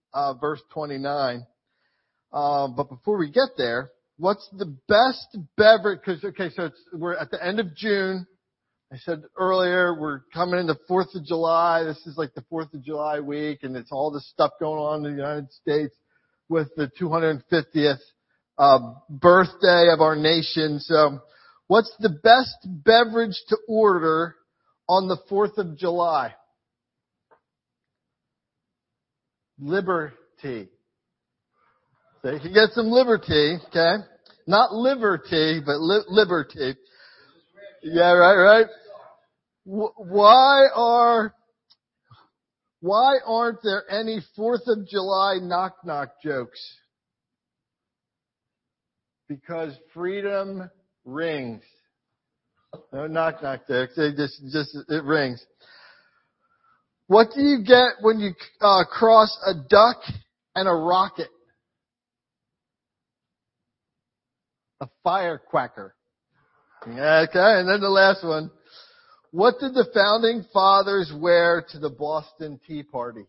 verse 29. But before we get there, what's the best beverage? So we're at the end of June. I said earlier, we're coming into 4th of July. This is like the 4th of July week, and it's all this stuff going on in the United States with the 250th birthday of our nation. So what's the best beverage to order on the 4th of July? Liberty. So you can get some liberty, okay? Not liberty, but liberty. Yeah, right. Why aren't there any 4th of July knock-knock jokes? Because freedom rings. No knock-knock jokes. It rings. What do you get when you cross a duck and a rocket? A firecracker. Okay, and then the last one. What did the founding fathers wear to the Boston Tea Party?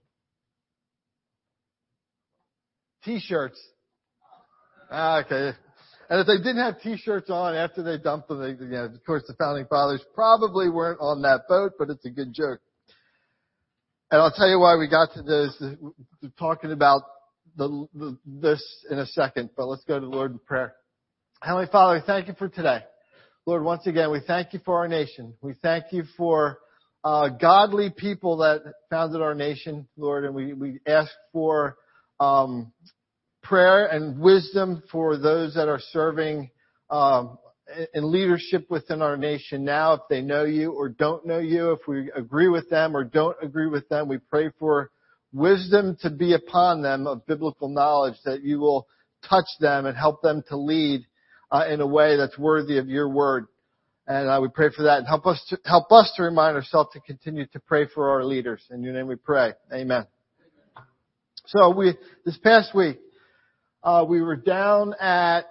T-shirts. Okay. And if they didn't have T-shirts on after they dumped them, of course the founding fathers probably weren't on that boat, but it's a good joke. And I'll tell you why we got to this. We're talking about this in a second, but let's go to the Lord in prayer. Heavenly Father, we thank you for today. Lord, once again, we thank you for our nation. We thank you for godly people that founded our nation, Lord, and we ask for prayer and wisdom for those that are serving in leadership within our nation now, if they know you or don't know you, if we agree with them or don't agree with them. We pray for wisdom to be upon them of biblical knowledge, that you will touch them and help them to lead in a way that's worthy of your word. And we pray for that, and help us to remind ourselves to continue to pray for our leaders. In your name we pray. Amen. So this past week, we were down at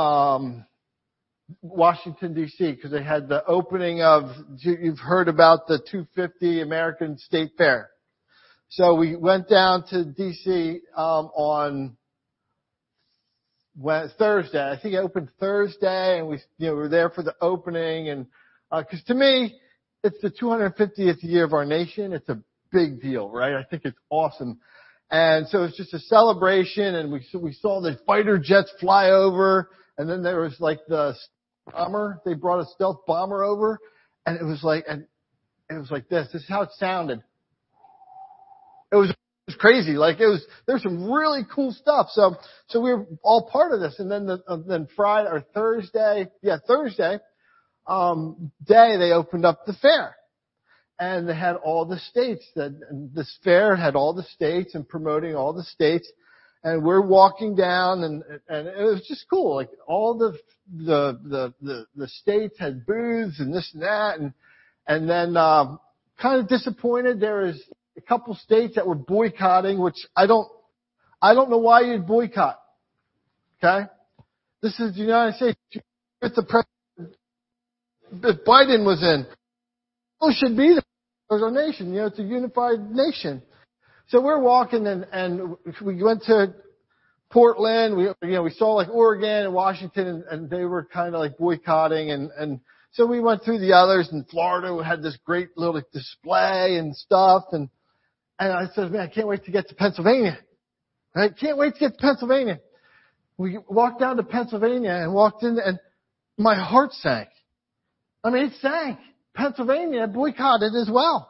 Washington, D.C., because they had the opening of, you've heard about the 250 American State Fair. So we went down to D.C. on Thursday. I think it opened Thursday, and we were there for the opening. And because to me, it's the 250th year of our nation. It's a big deal, right? I think it's awesome. And so it's just a celebration, and we saw the fighter jets fly over, and then there was like the bomber. They brought a stealth bomber over, and it was like this. This is how it sounded. It was crazy. There's some really cool stuff. So we were all part of this. And then Friday or Thursday day, they opened up the fair. And they had all the states this fair had all the states and promoting all the states. And we're walking down and it was just cool. Like all the states had booths and this and that. And then, kind of disappointed. There was a couple states that were boycotting, which I don't know why you'd boycott. Okay? This is the United States. If the president, if Biden was in, it should be there. There's our nation. It's a unified nation. So we're walking and we went to Portland. We saw like Oregon and Washington and they were kind of like boycotting and so we went through the others, and Florida had this great little display and stuff and I said, man, I can't wait to get to Pennsylvania. Right? Can't wait to get to Pennsylvania. We walked down to Pennsylvania and walked in and my heart sank. I mean, it sank. Pennsylvania boycotted as well.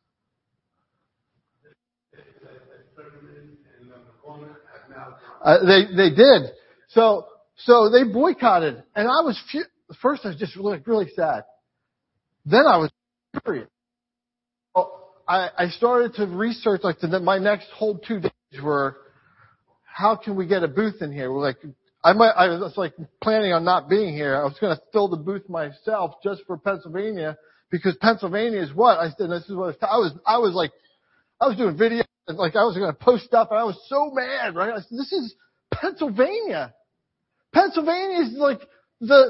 They did. So they boycotted, and I was first I was just really sad. Then I was furious. Well, I started to research my next whole 2 days were how can we get a booth in here? We're like I was like planning on not being here. I was going to fill the booth myself just for Pennsylvania because Pennsylvania is what I said. This is what I was doing videos and I was going to post stuff and I was so mad, right? I said, this is Pennsylvania. Pennsylvania is like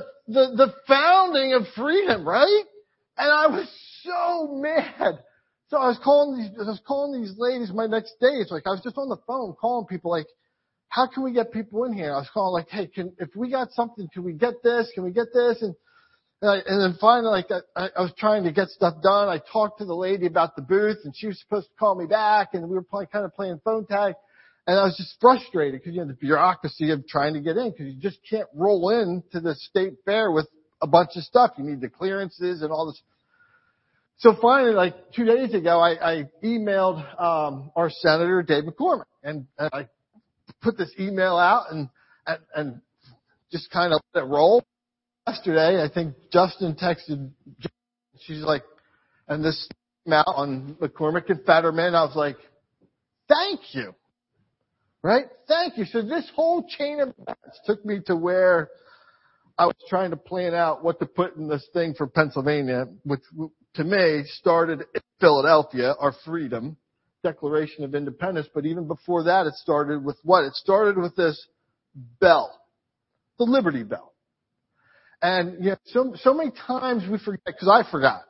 the founding of freedom, right? And I was so mad. So I was calling these ladies my next day. It's like I was just on the phone calling people like, how can we get people in here? I was calling like, hey, if we got something, can we get this? Can we get this? And then finally, like, I was trying to get stuff done. I talked to the lady about the booth, and she was supposed to call me back, and we were kind of playing phone tag. And I was just frustrated because, the bureaucracy of trying to get in, because you just can't roll in to the state fair with a bunch of stuff. You need the clearances and all this. So finally, like 2 days ago, I emailed our Senator, Dave McCormick, and I put this email out and just kind of let it roll. Yesterday, I think Justin texted, she's like, and this came out on McCormick and Fetterman. I was like, thank you. Right? Thank you. So this whole chain of events took me to where I was trying to plan out what to put in this thing for Pennsylvania, which to me started in Philadelphia, our freedom, Declaration of Independence. But even before that, it started with what? It started with this bell, the Liberty Bell. And so many times we forget, because I forgot.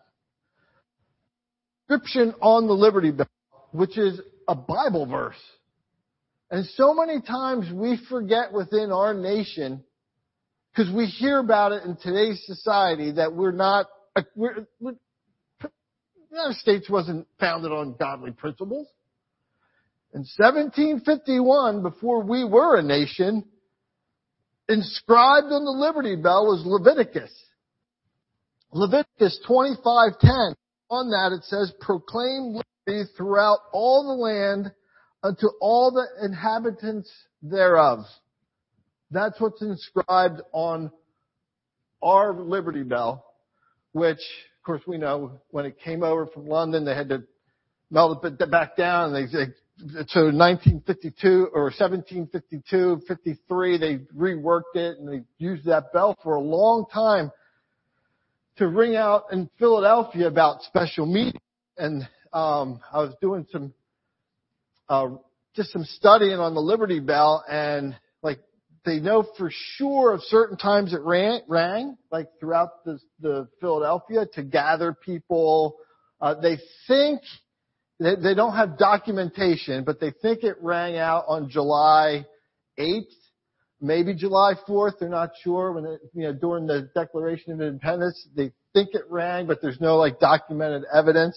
Inscription on the Liberty Bell, which is a Bible verse. And so many times we forget within our nation, because we hear about it in today's society, that the United States wasn't founded on godly principles. In 1751, before we were a nation, inscribed on the Liberty Bell was Leviticus. Leviticus 25:10. On that it says, proclaim liberty throughout all the land unto all the inhabitants thereof. That's what's inscribed on our Liberty Bell, which, of course, we know when it came over from London, they had to melt it back down. So 1952 or 1752, 53, they reworked it and they used that bell for a long time to ring out in Philadelphia about special meetings. And I was doing some studying on the Liberty Bell, and like they know for sure of certain times it rang like throughout the Philadelphia to gather people. They think they don't have documentation, but they think it rang out on July 8th, maybe July 4th. They're not sure when during the Declaration of Independence. They think it rang, but there's no like documented evidence.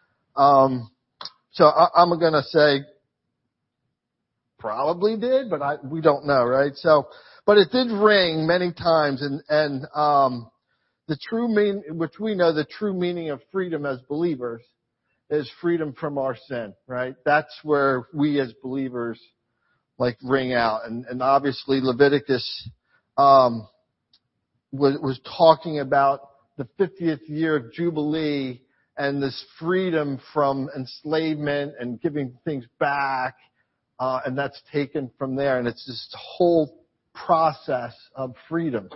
So I'm going to say probably did, but we don't know, right? So, but it did ring many times, and the true meaning, which we know, the true meaning of freedom as believers is freedom from our sin, right? That's where we as believers like ring out, and obviously Leviticus was talking about the 50th year of Jubilee and this freedom from enslavement and giving things back. And that's taken from there, and it's this whole process of freedom.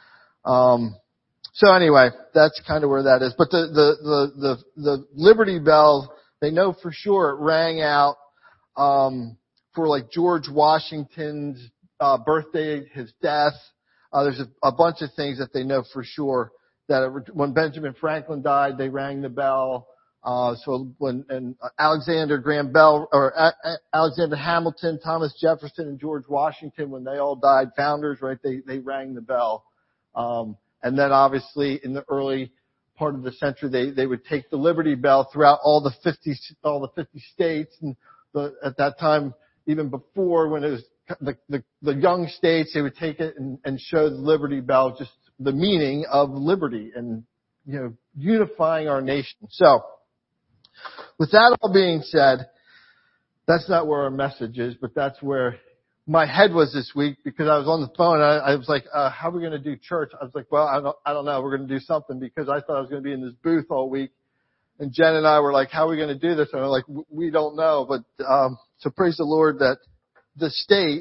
So anyway, that's kind of where that is. But the Liberty Bell, they know for sure it rang out for like George Washington's birthday, his death. There's a bunch of things that they know for sure. That when Benjamin Franklin died, they rang the bell. So when Alexander Graham Bell or Alexander Hamilton, Thomas Jefferson, and George Washington, when they all died, founders, right? They rang the bell. And then obviously in the early part of the century, they would take the Liberty Bell throughout all the 50 states, and at that time, even before when it was the young states, they would take it and show the Liberty Bell, just the meaning of liberty and unifying our nation. So, with that all being said, that's not where our message is, but that's where my head was this week, because I was on the phone. I was like, how are we going to do church? I was like, well, I don't know. We're going to do something, because I thought I was going to be in this booth all week. And Jen and I were like, how are we going to do this? And I'm like, we don't know. But, so praise the Lord that the state,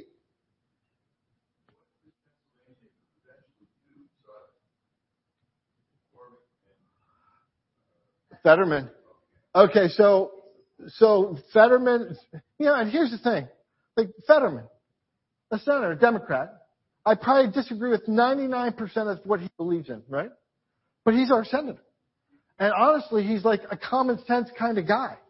Fetterman. Okay, so Fetterman, and here's the thing. Like Fetterman, a senator, a Democrat, I probably disagree with 99% of what he believes in, right? But he's our senator. And honestly, he's like a common sense kind of guy.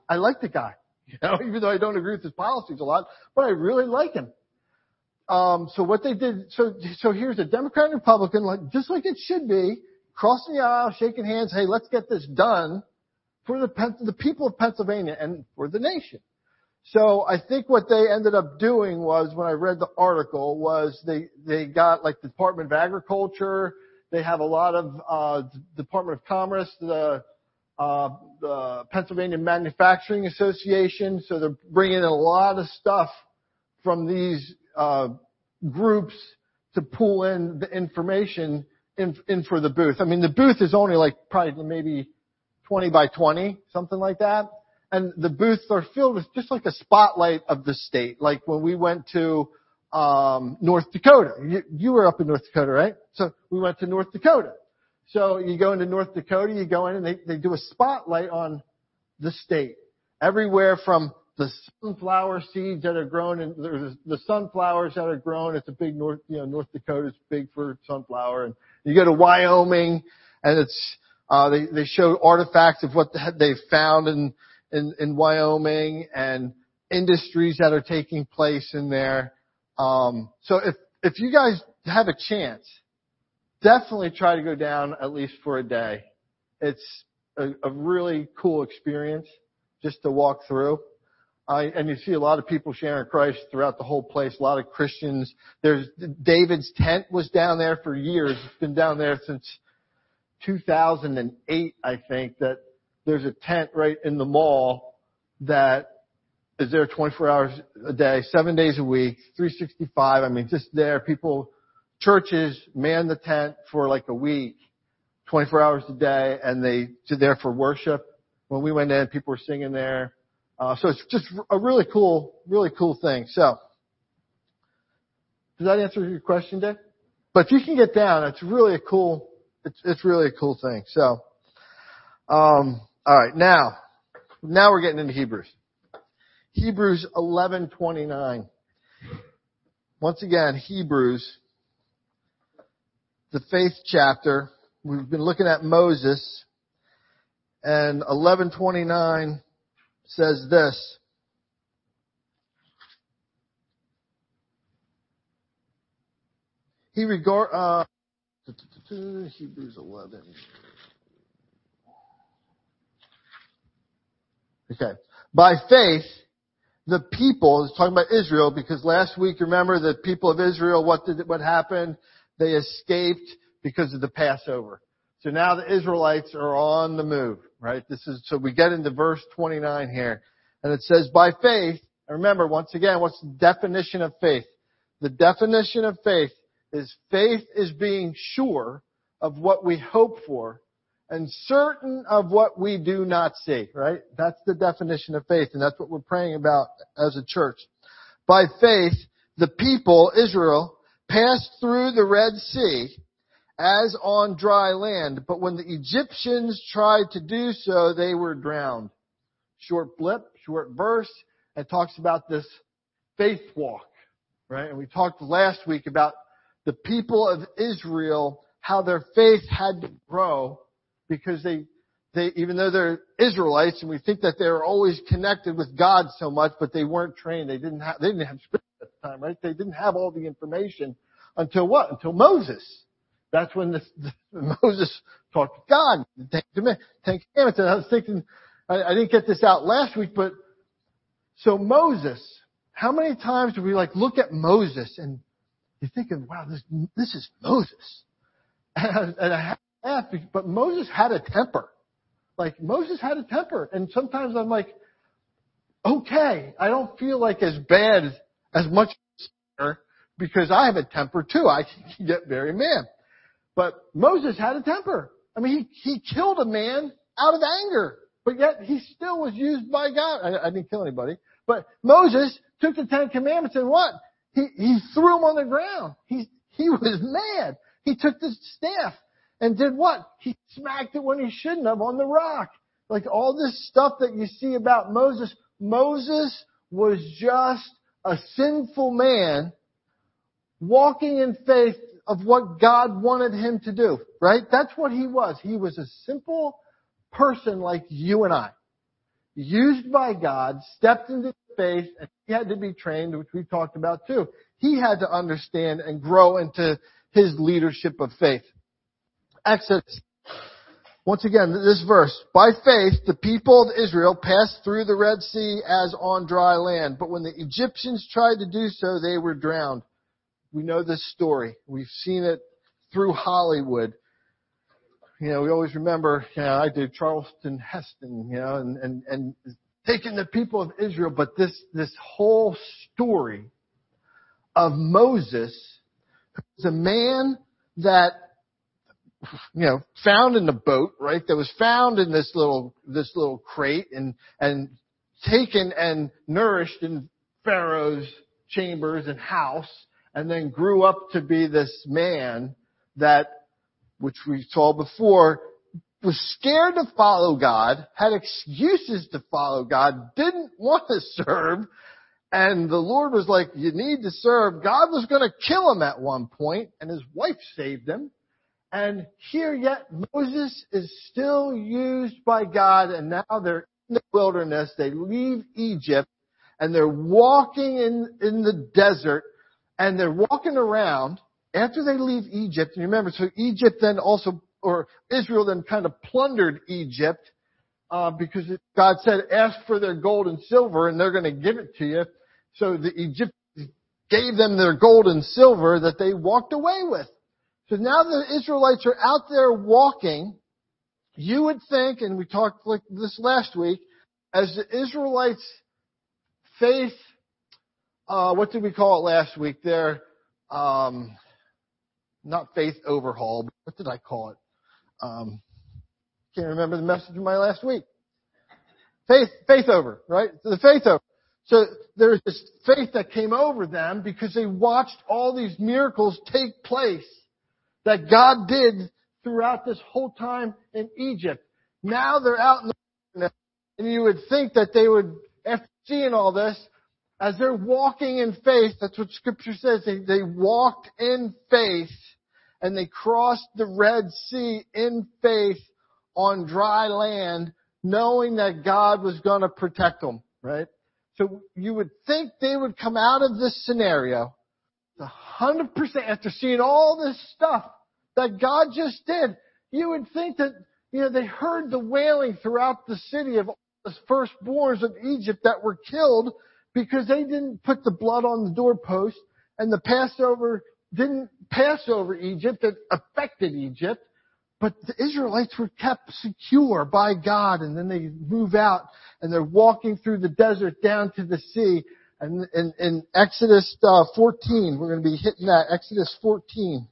I like the guy, even though I don't agree with his policies a lot, but I really like him. So what they did, so here's a Democrat and Republican, just like it should be, crossing the aisle, shaking hands, hey, let's get this done for the people of Pennsylvania and for the nation. So I think what they ended up doing was, when I read the article, was they got like the Department of Agriculture, they have a lot of, Department of Commerce, the Pennsylvania Manufacturing Association, so they're bringing in a lot of stuff from these, groups to pull in the information in for the booth. I mean, the booth is only like probably maybe 20 by 20, something like that. And the booths are filled with just like a spotlight of the state. Like when we went to, North Dakota. You were up in North Dakota, right? So we went to North Dakota. So you go into North Dakota, you go in and they do a spotlight on the state. Everywhere from the sunflower seeds that are grown, and the sunflowers that are grown. It's a big North Dakota's big for sunflower. And you go to Wyoming, and it's they show artifacts of what they've found in Wyoming and industries that are taking place in there. So if you guys have a chance, definitely try to go down at least for a day. It's a really cool experience just to walk through. And you see a lot of people sharing Christ throughout the whole place, a lot of Christians. There's David's tent was down there for years. It's been down there since 2008, I think, that there's a tent right in the mall that is there 24 hours a day, 7 days a week, 365. I mean, just there. Churches man the tent for like a week, 24 hours a day, and they're there for worship. When we went in, people were singing there. So it's just a really cool thing. So, does that answer your question, Dave? But if you can get down, it's really a cool thing. So, all right, now we're getting into Hebrews. Hebrews 11:29. Once again, Hebrews, the faith chapter. We've been looking at Moses, and 11:29 says this. Hebrews 11. Okay. By faith, the people, it's talking about Israel, because last week, remember, the people of Israel, what happened? They escaped because of the Passover. So now the Israelites are on the move, right? So we get into verse 29 here. And it says, by faith, and remember, once again, what's the definition of faith? The definition of faith is being sure of what we hope for and certain of what we do not see, right? That's the definition of faith, and that's what we're praying about as a church. By faith, the people, Israel, passed through the Red Sea as on dry land, but when the Egyptians tried to do so, they were drowned. Short blip, short verse, it talks about this faith walk, right? And we talked last week about the people of Israel, how their faith had to grow because they even though they're Israelites and we think that they're always connected with God so much, but they weren't trained. They didn't have scripture at the time, right? They didn't have all the information until what? Until Moses. That's when Moses talked to God, the Ten Commandments. And I was thinking, I didn't get this out last week, but so Moses, how many times do we look at Moses and you're thinking, wow, this is Moses. And I have to laugh, but Moses had a temper. Moses had a temper. And sometimes I'm like, okay, I don't feel like as bad as much because I have a temper too. I can get very mad. But Moses had a temper. I mean, he killed a man out of anger, but yet he still was used by God. I didn't kill anybody. But Moses took the Ten Commandments and what? He threw them on the ground. He was mad. He took the staff and did what? He smacked it when he shouldn't have on the rock. All this stuff that you see about Moses. Moses was just a sinful man walking in faith of what God wanted him to do, right? That's what he was. He was a simple person like you and I. used by God, stepped into faith, and he had to be trained, which we talked about too. He had to understand and grow into his leadership of faith. Exodus. Once again, this verse. By faith, the people of Israel passed through the Red Sea as on dry land. But when the Egyptians tried to do so, they were drowned. We know this story. We've seen it through Hollywood. We always remember, I did Charleston Heston, and taking the people of Israel. But this whole story of Moses, who's a man that found in the boat, right? That was found in this little crate and taken and nourished in Pharaoh's chambers and house, and then grew up to be this man that, which we saw before, was scared to follow God, had excuses to follow God, didn't want to serve, and the Lord was like, you need to serve. God was going to kill him at one point, and his wife saved him. And here yet Moses is still used by God, and now they're in the wilderness. They leave Egypt, and they're walking in the desert, and they're walking around after they leave Egypt. And remember, so Egypt then also, or Israel then kind of plundered Egypt, because God said, ask for their gold and silver, and they're going to give it to you. So the Egyptians gave them their gold and silver that they walked away with. So now the Israelites are out there walking. You would think, and we talked like this last week, as the Israelites' faith, what did we call it last week? Their, not faith overhaul, but what did I call it? Can't remember the message of my last week. Faith over, right? So the faith over. So there's this faith that came over them because they watched all these miracles take place that God did throughout this whole time in Egypt. Now they're out in the wilderness, and you would think that they would, after seeing all this, as they're walking in faith, that's what Scripture says, they walked in faith, and they crossed the Red Sea in faith on dry land, knowing that God was going to protect them, right? So you would think they would come out of this scenario 100% after seeing all this stuff that God just did. You would think that, they heard the wailing throughout the city of all the firstborns of Egypt that were killed because they didn't put the blood on the doorpost, and the Passover didn't pass over Egypt. It affected Egypt. But the Israelites were kept secure by God, and then they move out, and they're walking through the desert down to the sea. And in Exodus 14, we're going to be hitting that, Exodus 14.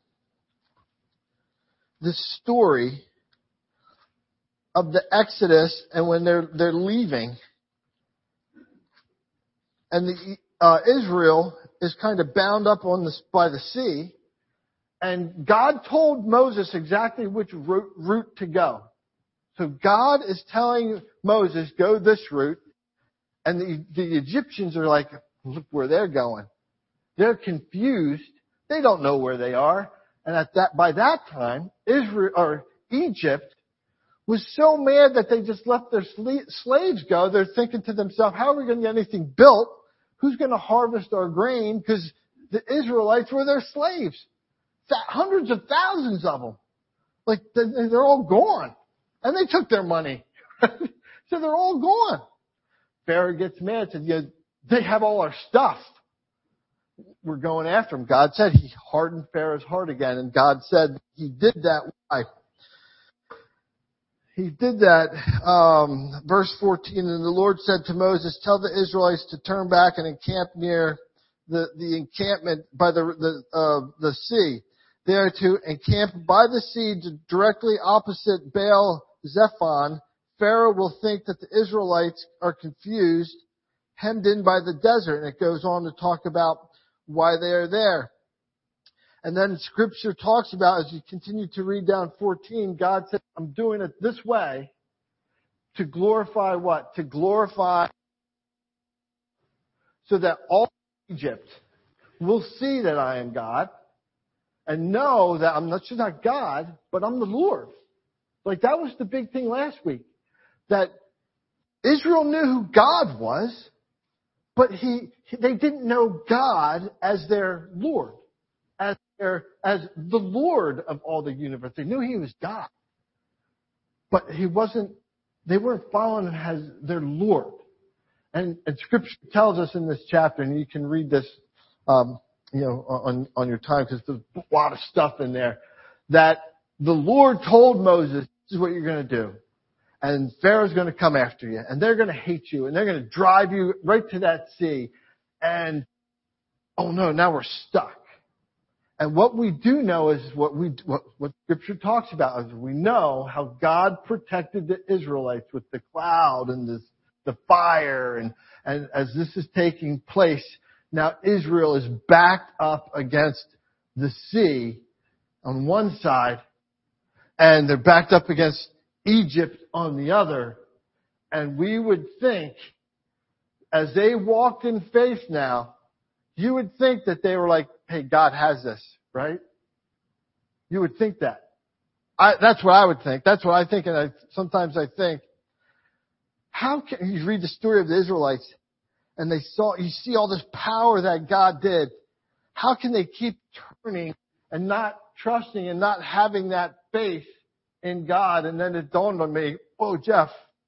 This story of the Exodus and when they're leaving, and Israel is kind of bound up by the sea, and God told Moses exactly which route to go. So God is telling Moses, go this route, and the Egyptians are like, look where they're going. They're confused. They don't know where they are. And by that time, Egypt was so mad that they just let their slaves go. They're thinking to themselves, how are we going to get anything built? Who's going to harvest our grain? Because the Israelites were their slaves. Hundreds of thousands of them. Like, they're all gone. And they took their money. So they're all gone. Pharaoh gets mad and said, they have all our stuff. We're going after them. God said he hardened Pharaoh's heart again. And God said he did that. Why? He did that, verse 14, and the Lord said to Moses, tell the Israelites to turn back and encamp near the encampment by the sea. They are to encamp by the sea directly opposite Baal Zephon. Pharaoh will think that the Israelites are confused, hemmed in by the desert. And it goes on to talk about why they are there. And then Scripture talks about, as you continue to read down 14, God said, I'm doing it this way to glorify what? To glorify so that all Egypt will see that I am God and know that I'm not just not God, but I'm the Lord. Like that was the big thing last week. That Israel knew who God was, but they didn't know God as their Lord, as the Lord of all the universe. They knew He was God, but they weren't following Him as their Lord. And Scripture tells us in this chapter, and you can read this, on your time, because there's a lot of stuff in there, that the Lord told Moses, "This is what you're going to do. And Pharaoh's going to come after you, and they're going to hate you, and they're going to drive you right to that sea. And, oh no, now we're stuck." And what we do know is what Scripture talks about is we know how God protected the Israelites with the cloud and the fire, and as this is taking place, now Israel is backed up against the sea on one side, and they're backed up against Egypt on the other. And we would think, as they walked in faith now, you would think that they were like, "Hey, God has this," right? You would think that. That's what I would think. That's what I think. And sometimes I think, how can you read the story of the Israelites and you see all this power that God did. How can they keep turning and not trusting and not having that faith in God? And then it dawned on me, "Oh, Jeff,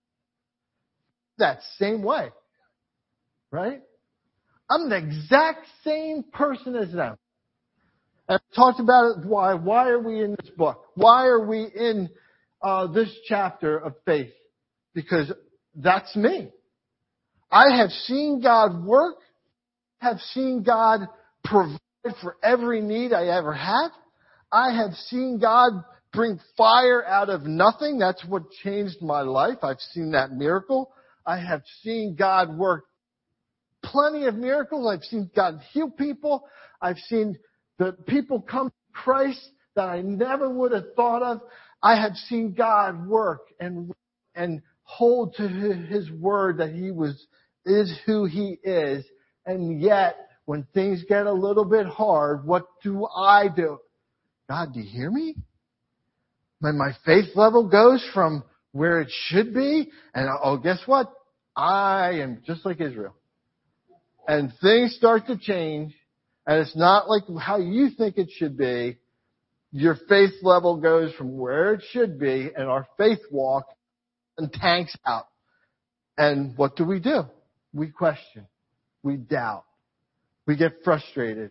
that same way, right? I'm the exact same person as them." And I talked about it. Why? Why are we in this book? Why are we in this chapter of faith? Because that's me. I have seen God work. Have seen God provide for every need I ever had. I have seen God bring fire out of nothing. That's what changed my life. I've seen that miracle. I have seen God work plenty of miracles. I've seen God heal people. I've seen the people come to Christ that I never would have thought of. I have seen God work and hold to His word that He is who He is. And yet, when things get a little bit hard, what do? "God, do you hear me?" When my faith level goes from where it should be, and guess what? I am just like Israel. And things start to change, and it's not like how you think it should be. Your faith level goes from where it should be, and our faith walk and tanks out. And what do? We question. We doubt. We get frustrated.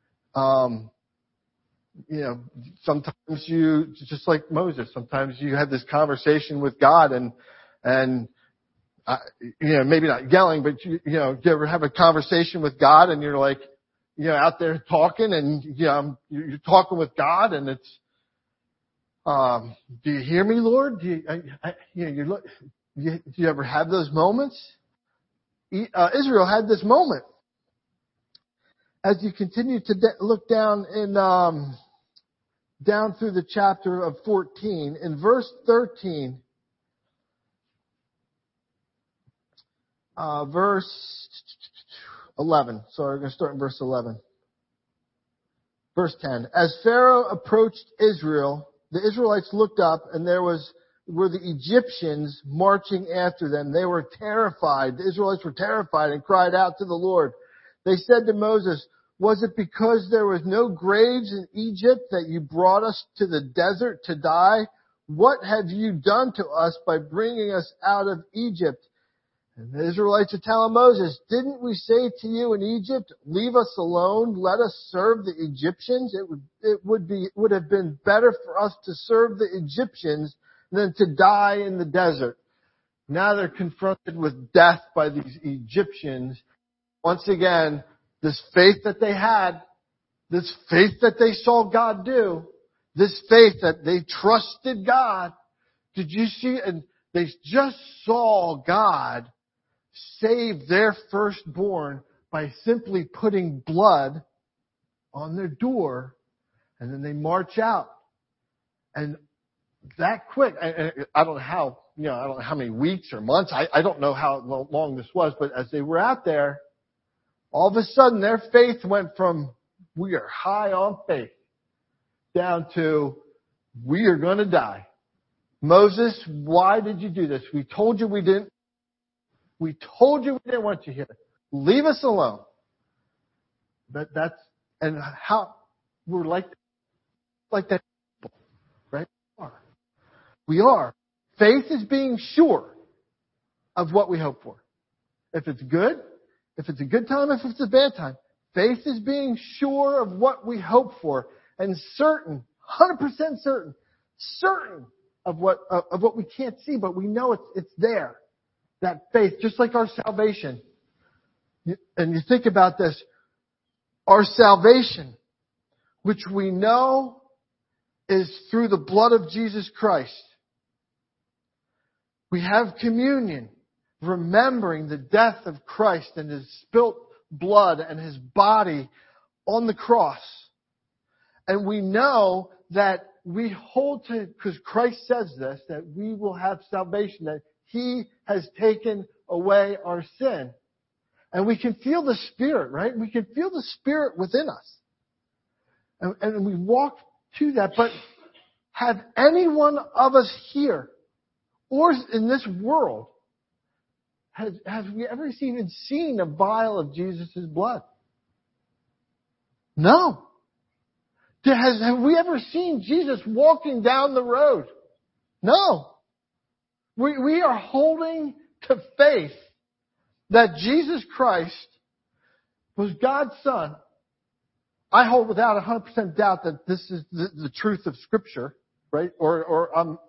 Sometimes just like Moses, sometimes you have this conversation with God and maybe not yelling, but you ever have a conversation with God and you're like, out there talking and, you're talking with God and it's, "Do you hear me, Lord?" Do you ever have those moments? Israel had this moment. As you continue to look down down through the chapter of 14, in verse 13, verse 11. Sorry, I'm going to start in verse 11. Verse 10. As Pharaoh approached Israel, the Israelites looked up, and there were the Egyptians marching after them. They were terrified. The Israelites were terrified and cried out to the Lord. They said to Moses, "Was it because there was no graves in Egypt that you brought us to the desert to die? What have you done to us by bringing us out of Egypt?" And the Israelites are telling Moses, "Didn't we say to you in Egypt, 'Leave us alone, let us serve the Egyptians'? It would have been better for us to serve the Egyptians than to die in the desert." Now they're confronted with death by these Egyptians. Once again, this faith that they had, this faith that they saw God do, this faith that they trusted God. Did you see? And they just saw God save their firstborn by simply putting blood on their door, and then they march out. And that quick, I don't know how, I don't know how many weeks or months, I don't know how long this was, but as they were out there, all of a sudden their faith went from, "We are high on faith," down to, "We are going to die. Moses, why did you do this? We told you we didn't." We told you we didn't want you here. Leave us alone. And how we're like that, right? We are. Faith is being sure of what we hope for. If it's good, if it's a good time, if it's a bad time. Faith is being sure of what we hope for and certain, 100% certain of what we can't see, but we know it's there. That faith, just like our salvation. And you think about this, our salvation, which we know is through the blood of Jesus Christ. We have communion, remembering the death of Christ and His spilt blood and His body on the cross. And we know that we hold to, because Christ says this, that we will have salvation, that He has taken away our sin. And we can feel the Spirit, right? We can feel the Spirit within us. And we walk to that. But have any one of us here, or in this world, have we ever even seen a vial of Jesus' blood? No. Have we ever seen Jesus walking down the road? No. We are holding to faith that Jesus Christ was God's Son. I hold without 100% doubt that this is the truth of Scripture, right? Or I'm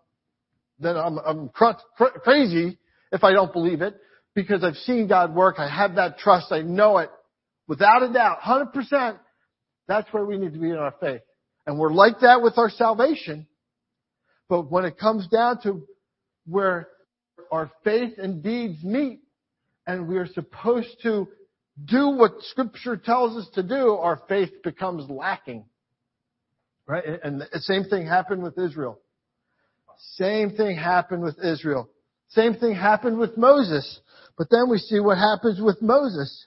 crazy if I don't believe it, because I've seen God work. I have that trust. I know it without a doubt, 100%. That's where we need to be in our faith. And we're like that with our salvation. But when it comes down to where our faith and deeds meet, and we are supposed to do what Scripture tells us to do, our faith becomes lacking. Right? And the same thing happened with Israel. Same thing happened with Israel. Same thing happened with Moses. But then we see what happens with Moses.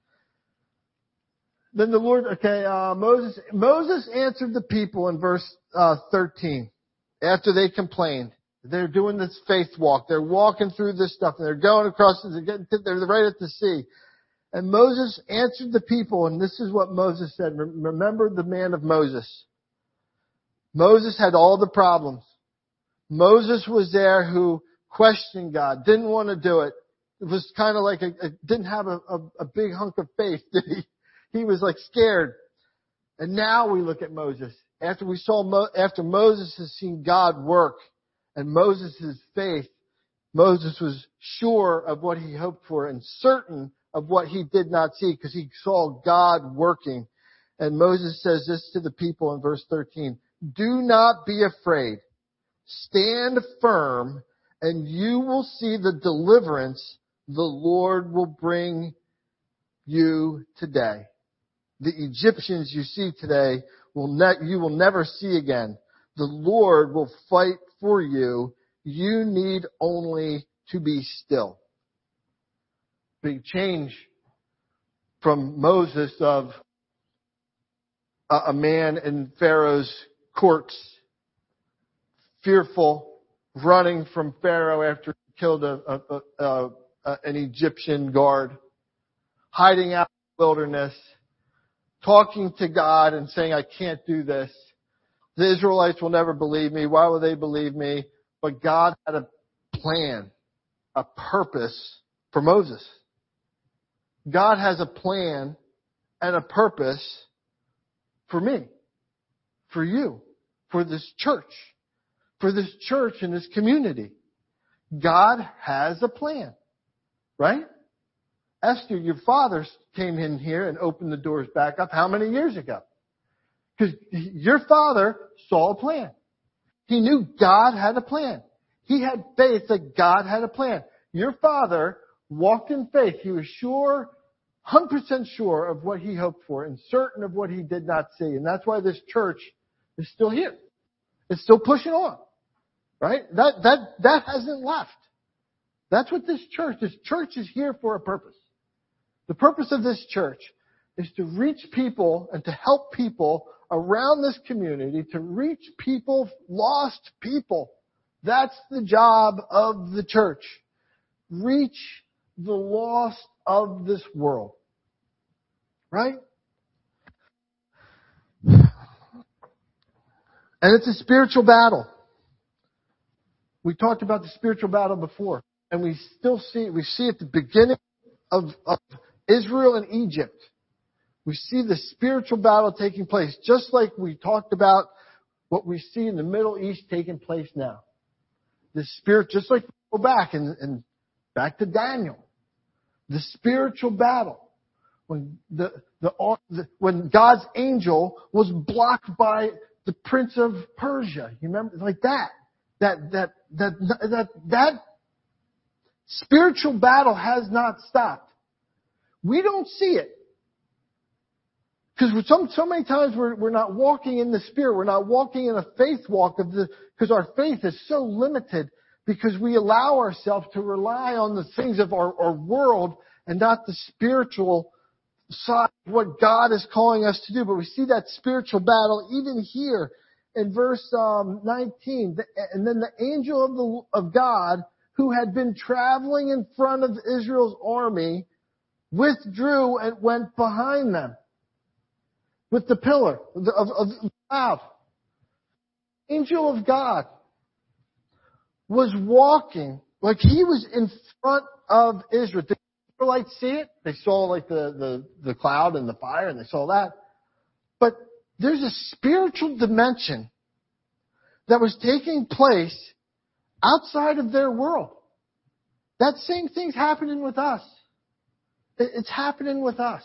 Then the Lord, Moses answered the people in verse 13. After they complained. They're doing this faith walk. They're walking through this stuff. And they're going across. They're right at the sea. And Moses answered the people. And this is what Moses said. Remember the man of Moses. Moses had all the problems. Moses was there who questioned God. Didn't want to do it. It was kind of like didn't have a big hunk of faith, did he? He was like scared. And now we look at Moses. After Moses has seen God work and Moses' faith, Moses was sure of what he hoped for and certain of what he did not see because he saw God working. And Moses says this to the people in verse 13. Do not be afraid. Stand firm and you will see the deliverance the Lord will bring you today. The Egyptians you see today you will never see again. The Lord will fight for you. You need only to be still. Big change from Moses of a man in Pharaoh's courts, fearful, running from Pharaoh after he killed an Egyptian guard, hiding out in the wilderness, talking to God and saying, I can't do this. The Israelites will never believe me. Why will they believe me? But God had a plan, a purpose for Moses. God has a plan and a purpose for me, for you, for this church and this community. God has a plan, right? Esther, your father came in here and opened the doors back up how many years ago? Because your father saw a plan. He knew God had a plan. He had faith that God had a plan. Your father walked in faith. He was sure, 100% sure of what he hoped for and certain of what he did not see. And that's why this church is still here. It's still pushing on. Right? That hasn't left. That's what this church is here for a purpose. The purpose of this church is to reach people and to help people around this community, to reach people, lost people. That's the job of the church. Reach the lost of this world. Right? And it's a spiritual battle. We talked about the spiritual battle before. And we see at the beginning of Israel and Egypt. We see the spiritual battle taking place, just like we talked about what we see in the Middle East taking place now. The spirit, just like we go back and back to Daniel. The spiritual battle. When when God's angel was blocked by the prince of Persia. You remember? Like that. That spiritual battle has not stopped. We don't see it. Because so many times we're not walking in the Spirit. We're not walking in a faith walk because our faith is so limited because we allow ourselves to rely on the things of our world and not the spiritual side of what God is calling us to do. But we see that spiritual battle even here in verse 19. And then the angel of God, who had been traveling in front of Israel's army, withdrew and went behind them with the pillar of the cloud. Angel of God was walking like he was in front of Israel. Did the Israelites see it? They saw like the cloud and the fire, and they saw that. But there's a spiritual dimension that was taking place outside of their world. That same thing's happening with us. It's happening with us.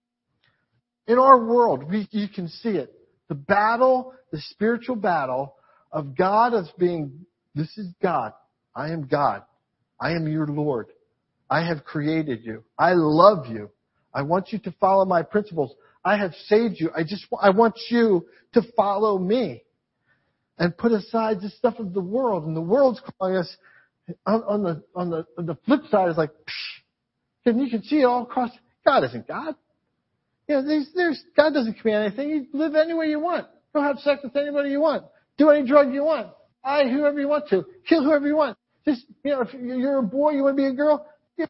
In our world, you can see it. The battle, the spiritual battle of God as being, this is God. I am God. I am your Lord. I have created you. I love you. I want you to follow my principles. I have saved you. I want you to follow me. And put aside the stuff of the world. And the world's calling us on the flip side is like, psh, and you can see it all across. God isn't God. You know, God doesn't command anything. You live anywhere you want. Go have sex with anybody you want. Do any drug you want. Buy whoever you want to. Kill whoever you want. Just, if you're a boy, you want to be a girl, it's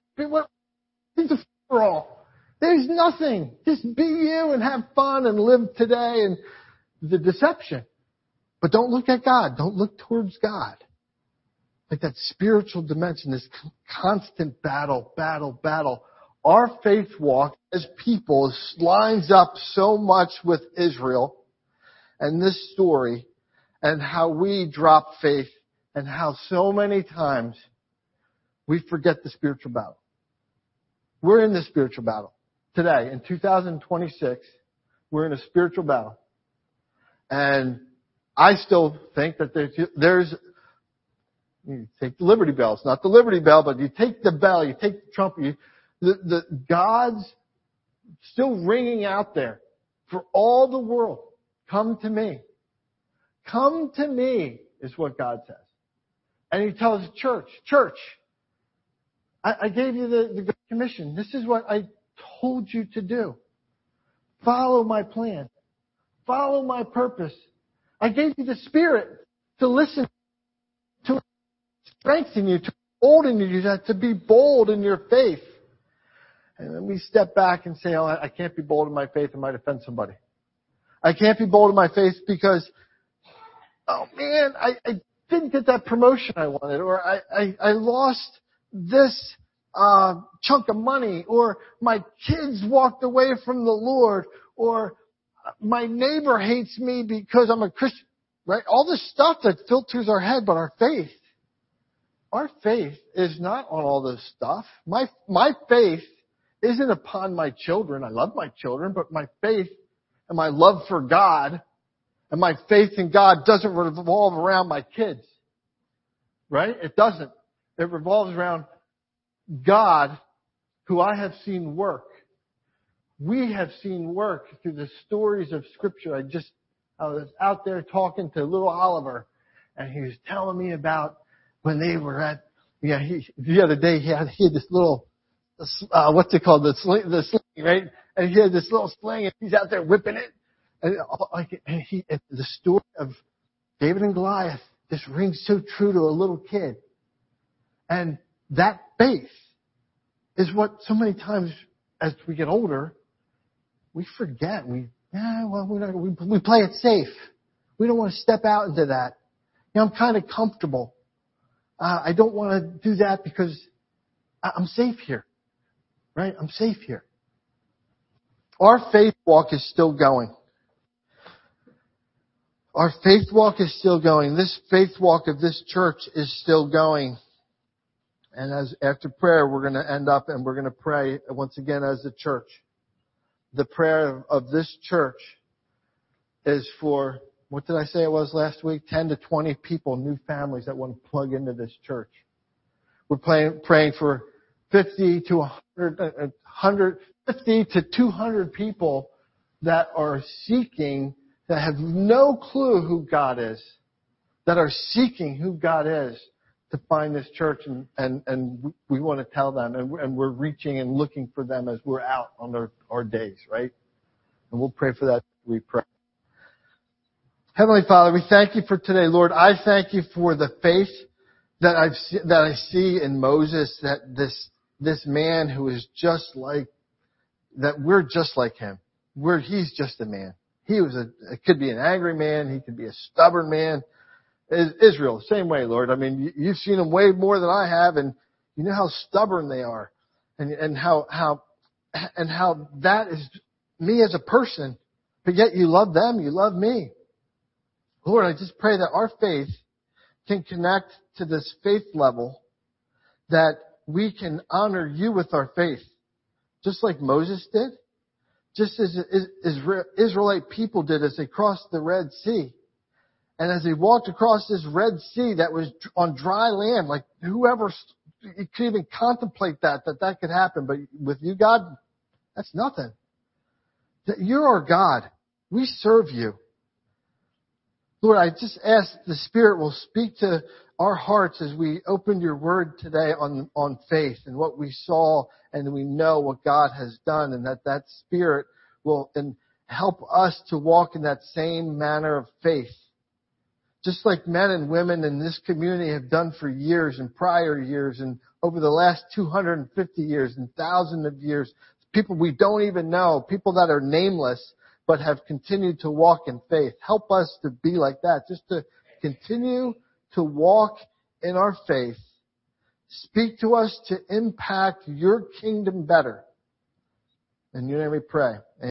a free-for-all. There's nothing. Just be you and have fun and live today and the deception. But don't look at God. Don't look towards God. Like that spiritual dimension, this constant battle. Our faith walk as people lines up so much with Israel and this story and how we drop faith and how so many times we forget the spiritual battle. We're in the spiritual battle. Today, in 2026, we're in a spiritual battle. And I still think that there's you take the Liberty Bell. It's not the Liberty Bell, but you take the bell, you take the trumpet, the God's still ringing out there for all the world. Come to me. Come to me is what God says. And he tells the church, I gave you the Great Commission. This is what I told you to do. Follow my plan. Follow my purpose. I gave you the Spirit to listen, to strengthen you, to embolden you, to be bold in your faith. And then we step back and say, I can't be bold in my faith. I might offend somebody. I can't be bold in my faith because, oh man, I didn't get that promotion I wanted, or I lost this chunk of money, or my kids walked away from the Lord, or my neighbor hates me because I'm a Christian, right? All this stuff that filters our head, but our faith is not on all this stuff. My faith isn't upon my children. I love my children, but my faith and my love for God and my faith in God doesn't revolve around my kids. Right? It doesn't. It revolves around God, who I have seen work. We have seen work through the stories of Scripture. I was out there talking to little Oliver, and he was telling me about when they were at, the other day he had this little, what's it called? The sling, right? And he had this little sling, and he's out there whipping it. And the story of David and Goliath just rings so true to a little kid. And that faith is what so many times as we get older, we forget. We play it safe. We don't want to step out into that. I'm kind of comfortable. I don't want to do that because I'm safe here. Right? I'm safe here. Our faith walk is still going. Our faith walk is still going. This faith walk of this church is still going. And after prayer, we're going to end up and we're going to pray once again as a church. The prayer of this church is for, what did I say it was last week? 10 to 20 people, new families that want to plug into this church. We're praying for 50 to 200 people that are seeking, that have no clue who God is, that are seeking who God is to find this church, and we want to tell them, and we're reaching and looking for them as we're out on our days, right? And we'll pray for that. We pray. Heavenly Father, we thank you for today, Lord. I thank you for the faith that I see in Moses, that this man who is just like, that we're just like him. He's just a man. It could be an angry man. He could be a stubborn man. Israel, the same way, Lord. I mean, you've seen them way more than I have, and you know how stubborn they are, and how that is me as a person. But yet you love them, you love me. Lord, I just pray that our faith can connect to this faith level, that we can honor you with our faith, just like Moses did, just as Israelite people did as they crossed the Red Sea. And as they walked across this Red Sea that was on dry land, like whoever could even contemplate that could happen. But with you, God, that's nothing. That you're our God. We serve you. Lord, I just ask the Spirit will speak to our hearts as we opened your word today on faith and what we saw, and we know what God has done, and that Spirit will help us to walk in that same manner of faith. Just like men and women in this community have done for years and prior years and over the last 250 years and thousands of years. People we don't even know, people that are nameless, but have continued to walk in faith. Help us to be like that, just to continue to walk in our faith. Speak to us to impact your kingdom better. In your name we pray. Amen.